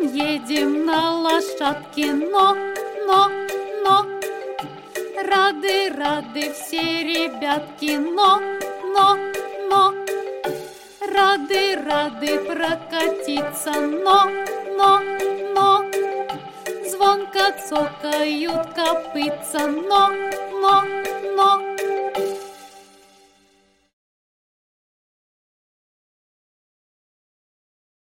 Едем на лошадке, но. Рады все ребятки, но. Рады прокатиться, но. Звонко цокают копытца, но.